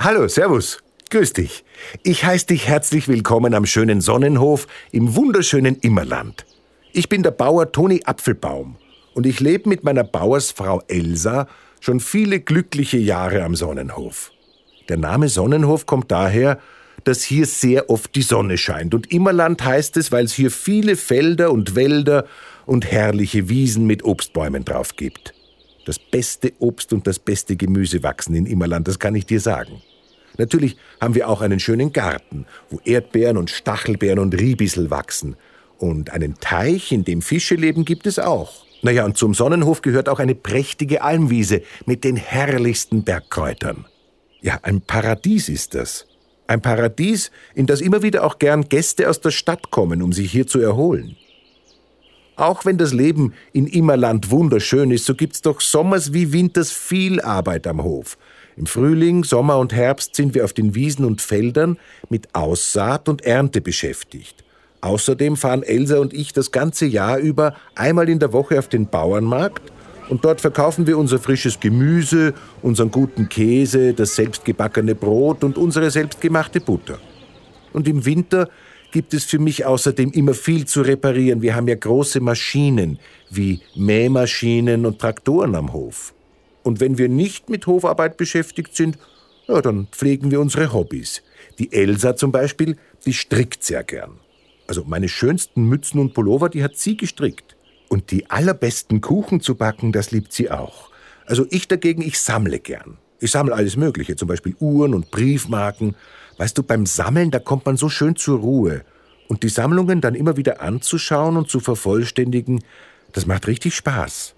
Hallo, servus, grüß dich. Ich heiße dich herzlich willkommen am schönen Sonnenhof im wunderschönen Immerland. Ich bin der Bauer Toni Apfelbaum und ich lebe mit meiner Bauersfrau Elsa schon viele glückliche Jahre am Sonnenhof. Der Name Sonnenhof kommt daher, dass hier sehr oft die Sonne scheint. Und Immerland heißt es, weil es hier viele Felder und Wälder und herrliche Wiesen mit Obstbäumen drauf gibt. Das beste Obst und das beste Gemüse wachsen in Immerland, das kann ich dir sagen. Natürlich haben wir auch einen schönen Garten, wo Erdbeeren und Stachelbeeren und Riebissel wachsen. Und einen Teich, in dem Fische leben, gibt es auch. Naja, und zum Sonnenhof gehört auch eine prächtige Almwiese mit den herrlichsten Bergkräutern. Ja, ein Paradies ist das. Ein Paradies, in das immer wieder auch gern Gäste aus der Stadt kommen, um sich hier zu erholen. Auch wenn das Leben in Immerland wunderschön ist, so gibt's doch sommers wie winters viel Arbeit am Hof. Im Frühling, Sommer und Herbst sind wir auf den Wiesen und Feldern mit Aussaat und Ernte beschäftigt. Außerdem fahren Elsa und ich das ganze Jahr über einmal in der Woche auf den Bauernmarkt und dort verkaufen wir unser frisches Gemüse, unseren guten Käse, das selbstgebackene Brot und unsere selbstgemachte Butter. Und im Winter gibt es für mich außerdem immer viel zu reparieren. Wir haben ja große Maschinen wie Mähmaschinen und Traktoren am Hof. Und wenn wir nicht mit Hofarbeit beschäftigt sind, ja, dann pflegen wir unsere Hobbys. Die Elsa zum Beispiel, die strickt sehr gern. Also meine schönsten Mützen und Pullover, die hat sie gestrickt. Und die allerbesten Kuchen zu backen, das liebt sie auch. Also ich dagegen, ich sammle gern. Ich sammle alles Mögliche, zum Beispiel Uhren und Briefmarken. Weißt du, beim Sammeln, da kommt man so schön zur Ruhe. Und die Sammlungen dann immer wieder anzuschauen und zu vervollständigen, das macht richtig Spaß.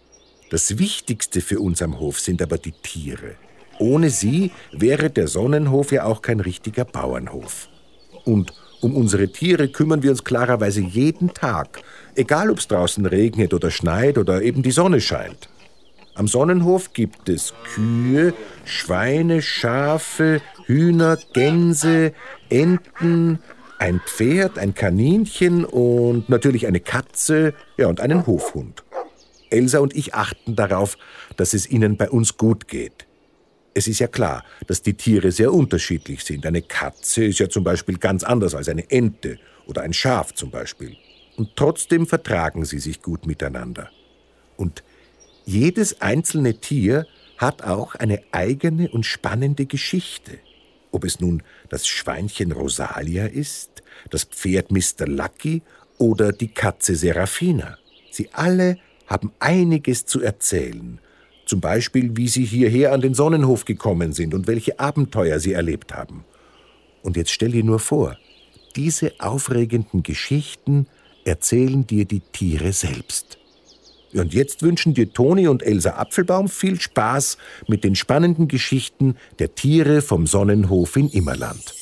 Das Wichtigste für uns am Hof sind aber die Tiere. Ohne sie wäre der Sonnenhof ja auch kein richtiger Bauernhof. Und um unsere Tiere kümmern wir uns klarerweise jeden Tag, egal ob es draußen regnet oder schneit oder eben die Sonne scheint. Am Sonnenhof gibt es Kühe, Schweine, Schafe, Hühner, Gänse, Enten, ein Pferd, ein Kaninchen und natürlich eine Katze, ja, und einen Hofhund. Elsa und ich achten darauf, dass es ihnen bei uns gut geht. Es ist ja klar, dass die Tiere sehr unterschiedlich sind. Eine Katze ist ja zum Beispiel ganz anders als eine Ente oder ein Schaf zum Beispiel. Und trotzdem vertragen sie sich gut miteinander. Und jedes einzelne Tier hat auch eine eigene und spannende Geschichte. Ob es nun das Schweinchen Rosalia ist, das Pferd Mr. Lucky oder die Katze Serafina. Sie alle haben einiges zu erzählen. Zum Beispiel, wie sie hierher an den Sonnenhof gekommen sind und welche Abenteuer sie erlebt haben. Und jetzt stell dir nur vor, diese aufregenden Geschichten erzählen dir die Tiere selbst. Und jetzt wünschen dir Toni und Elsa Apfelbaum viel Spaß mit den spannenden Geschichten der Tiere vom Sonnenhof in Immerland.